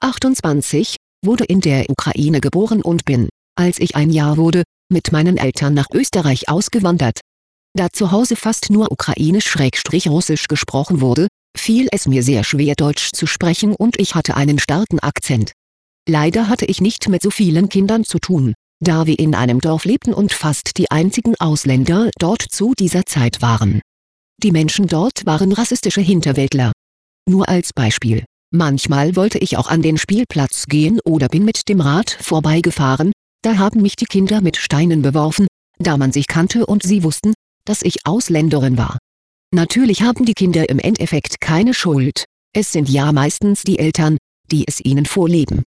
28, wurde in der Ukraine geboren und bin, als ich ein Jahr wurde, mit meinen Eltern nach Österreich ausgewandert. Da zu Hause fast nur Ukrainisch/Russisch gesprochen wurde, fiel es mir sehr schwer Deutsch zu sprechen und ich hatte einen starken Akzent. Leider hatte ich nicht mit so vielen Kindern zu tun, da wir in einem Dorf lebten und fast die einzigen Ausländer dort zu dieser Zeit waren. Die Menschen dort waren rassistische Hinterwäldler. Nur als Beispiel: Manchmal wollte ich auch an den Spielplatz gehen oder bin mit dem Rad vorbeigefahren, da haben mich die Kinder mit Steinen beworfen, da man sich kannte und sie wussten, dass ich Ausländerin war. Natürlich haben die Kinder im Endeffekt keine Schuld, es sind ja meistens die Eltern, die es ihnen vorleben.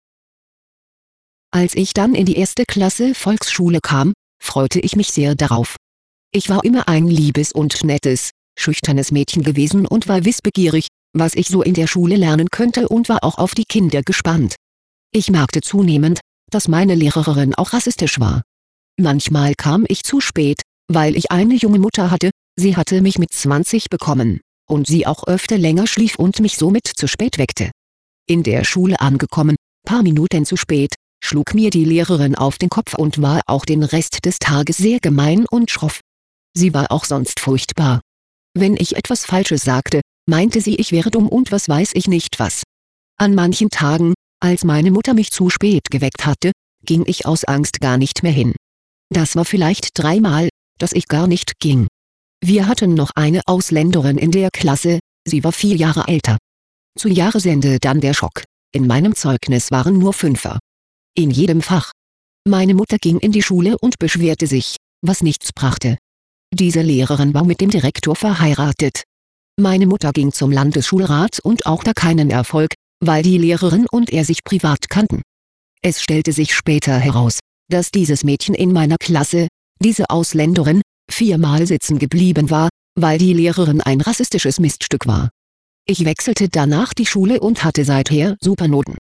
Als ich dann in die 1. Klasse Volksschule kam, freute ich mich sehr darauf. Ich war immer ein liebes und nettes, schüchternes Mädchen gewesen und war wissbegierig, was ich so in der Schule lernen könnte und war auch auf die Kinder gespannt. Ich merkte zunehmend, dass meine Lehrerin auch rassistisch war. Manchmal kam ich zu spät, weil ich eine junge Mutter hatte, sie hatte mich mit 20 bekommen, und sie auch öfter länger schlief und mich somit zu spät weckte. In der Schule angekommen, paar Minuten zu spät, schlug mir die Lehrerin auf den Kopf und war auch den Rest des Tages sehr gemein und schroff. Sie war auch sonst furchtbar. Wenn ich etwas Falsches sagte, meinte sie, ich wäre dumm und was weiß ich nicht was. An manchen Tagen, als meine Mutter mich zu spät geweckt hatte, ging ich aus Angst gar nicht mehr hin. Das war vielleicht 3 Mal, dass ich gar nicht ging. Wir hatten noch eine Ausländerin in der Klasse, sie war 4 Jahre älter. Zu Jahresende dann der Schock: in meinem Zeugnis waren nur 5er. In jedem Fach. Meine Mutter ging in die Schule und beschwerte sich, was nichts brachte. Diese Lehrerin war mit dem Direktor verheiratet. Meine Mutter ging zum Landesschulrat und auch da keinen Erfolg, weil die Lehrerin und er sich privat kannten. Es stellte sich später heraus, dass dieses Mädchen in meiner Klasse, diese Ausländerin, 4-mal sitzen geblieben war, weil die Lehrerin ein rassistisches Miststück war. Ich wechselte danach die Schule und hatte seither Supernoten.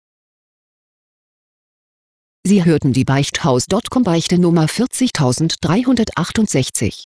Sie hörten die Beichthaus.com Beichte Nummer 40368.